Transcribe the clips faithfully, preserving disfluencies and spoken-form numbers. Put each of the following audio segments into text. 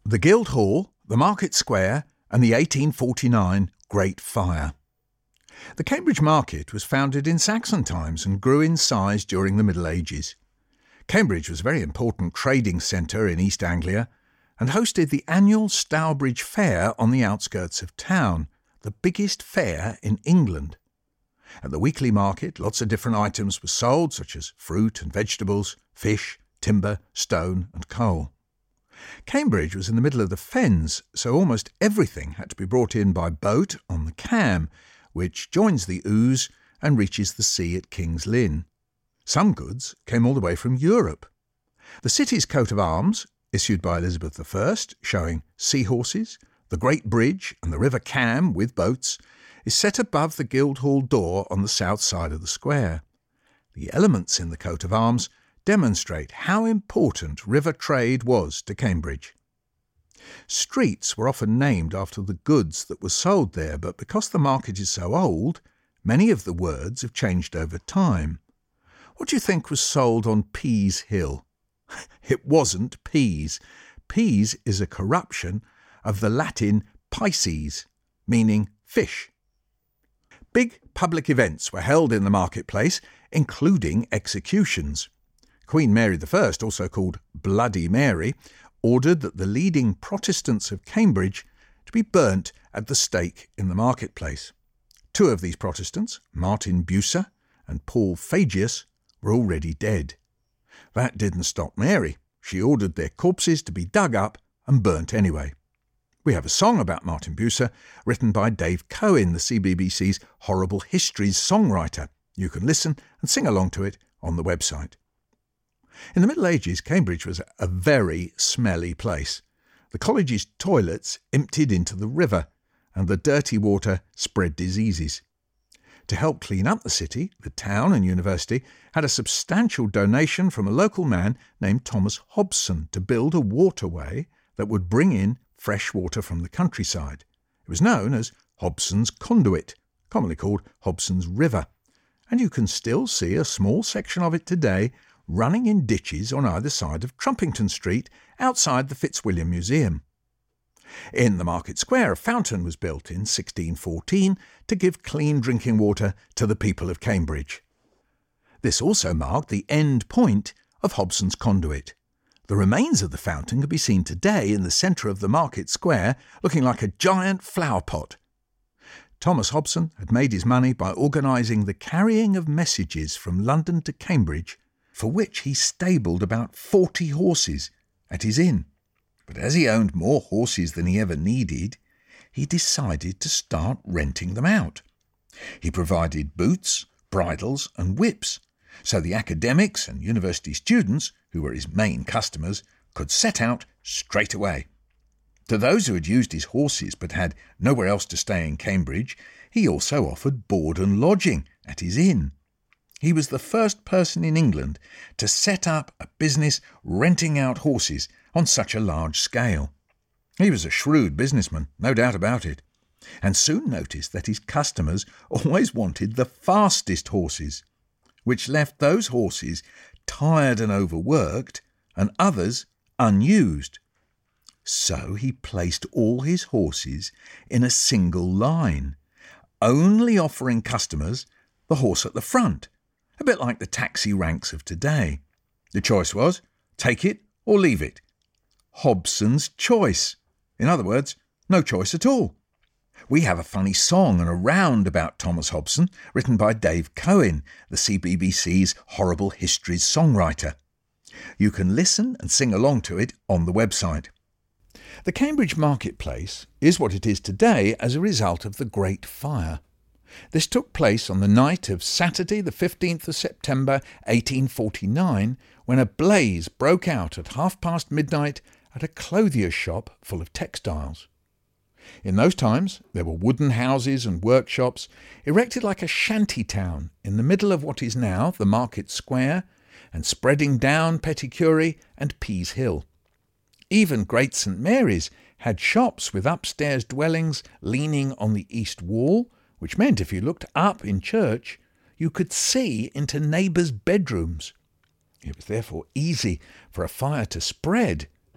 the Guildhall, the Market Square, and the eighteen forty-nine Great Fire. The Cambridge Market was founded in Saxon times and grew in size during the Middle Ages. Cambridge was a very important trading centre in East Anglia and hosted the annual Stourbridge Fair on the outskirts of town, the biggest fair in England. At the weekly market, lots of different items were sold, such as fruit and vegetables, fish, timber, stone and coal. Cambridge was in the middle of the fens, so almost everything had to be brought in by boat on the Cam, which joins the Ouse and reaches the sea at King's Lynn. Some goods came all the way from Europe. The city's coat of arms, issued by Elizabeth the First, showing seahorses, the Great Bridge and the River Cam with boats, is set above the Guildhall door on the south side of the square. The elements in the coat of arms demonstrate how important river trade was to Cambridge. Streets were often named after the goods that were sold there, but because the market is so old, many of the words have changed over time. What do you think was sold on Pease Hill? It wasn't peas. Peas is a corruption of the Latin Pisces, meaning fish. Big public events were held in the marketplace, including executions. Queen Mary the First, also called Bloody Mary, ordered that the leading Protestants of Cambridge to be burnt at the stake in the marketplace. Two of these Protestants, Martin Bucer and Paul Fagius, were already dead. That didn't stop Mary. She ordered their corpses to be dug up and burnt anyway. We have a song about Martin Bucer, written by Dave Cohen, the C B B C's Horrible Histories songwriter. You can listen and sing along to it on the website. In the Middle Ages, Cambridge was a very smelly place. The college's toilets emptied into the river, and the dirty water spread diseases. To help clean up the city, the town and university had a substantial donation from a local man named Thomas Hobson to build a waterway that would bring in fresh water from the countryside. It was known as Hobson's Conduit, commonly called Hobson's River, and you can still see a small section of it today running in ditches on either side of Trumpington Street outside the Fitzwilliam Museum. In the Market Square, a fountain was built in sixteen fourteen to give clean drinking water to the people of Cambridge. This also marked the end point of Hobson's Conduit. The remains of the fountain can be seen today in the centre of the Market Square, looking like a giant flower pot. Thomas Hobson had made his money by organising the carrying of messages from London to Cambridge, for which he stabled about forty horses at his inn. But as he owned more horses than he ever needed, he decided to start renting them out. He provided boots, bridles and whips, so the academics and university students, who were his main customers, could set out straight away. To those who had used his horses but had nowhere else to stay in Cambridge, he also offered board and lodging at his inn. He was the first person in England to set up a business renting out horses on such a large scale. He was a shrewd businessman, no doubt about it, and soon noticed that his customers always wanted the fastest horses, which left those horses tired and overworked and others unused. So he placed all his horses in a single line, only offering customers the horse at the front, a bit like the taxi ranks of today. The choice was, take it or leave it. Hobson's choice. In other words, no choice at all. We have a funny song and a round about Thomas Hobson, written by Dave Cohen, the C B B C's Horrible Histories songwriter. You can listen and sing along to it on the website. The Cambridge Marketplace is what it is today as a result of the Great Fire. This took place on the night of Saturday the fifteenth of September eighteen forty-nine, when a blaze broke out at half past midnight at a clothier's shop full of textiles. In those times there were wooden houses and workshops erected like a shanty town in the middle of what is now the Market Square and spreading down Pettycury and Pease Hill. Even Great St Mary's had shops with upstairs dwellings leaning on the east wall, which meant if you looked up in church, you could see into neighbours' bedrooms. It was therefore easy for a fire to spread,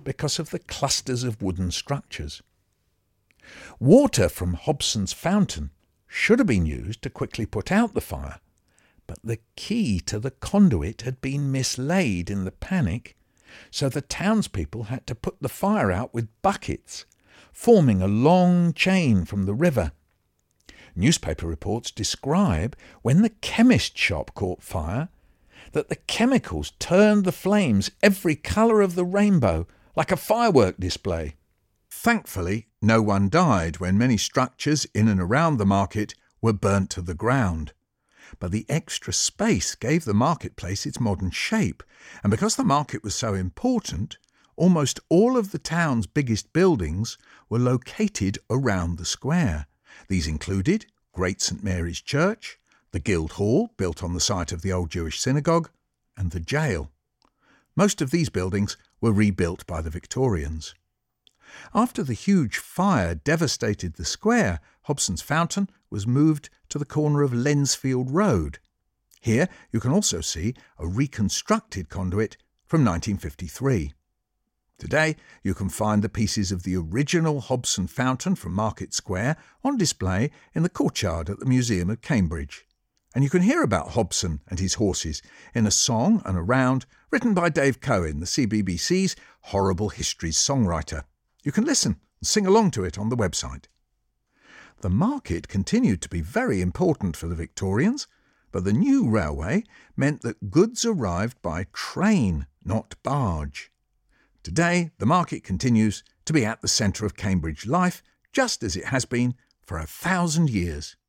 because of the clusters of wooden structures. Water from Hobson's fountain should have been used to quickly put out the fire, but the key to the conduit had been mislaid in the panic, so the townspeople had to put the fire out with buckets, forming a long chain from the river. Newspaper reports describe when the chemist shop caught fire that the chemicals turned the flames every colour of the rainbow like a firework display. Thankfully, no one died when many structures in and around the market were burnt to the ground. But the extra space gave the marketplace its modern shape, and because the market was so important, almost all of the town's biggest buildings were located around the square. These included Great Saint Mary's Church, the Guildhall, built on the site of the old Jewish synagogue, and the jail. Most of these buildings were rebuilt by the Victorians. After the huge fire devastated the square, Hobson's fountain was moved to the corner of Lensfield Road. Here you can also see a reconstructed conduit from nineteen fifty-three. Today you can find the pieces of the original Hobson fountain from Market Square on display in the courtyard at the Museum of Cambridge. And you can hear about Hobson and his horses in a song and a round written by Dave Cohen, the C B B C's Horrible Histories songwriter. You can listen and sing along to it on the website. The market continued to be very important for the Victorians, but the new railway meant that goods arrived by train, not barge. Today, the market continues to be at the centre of Cambridge life, just as it has been for a thousand years.